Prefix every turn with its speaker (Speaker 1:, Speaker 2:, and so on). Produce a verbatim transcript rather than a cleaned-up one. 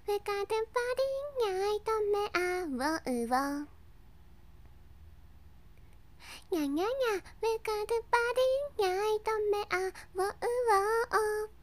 Speaker 1: Look at the body 焼いた目あおうをにゃにゃにゃ Look at the body 焼いた目あおうを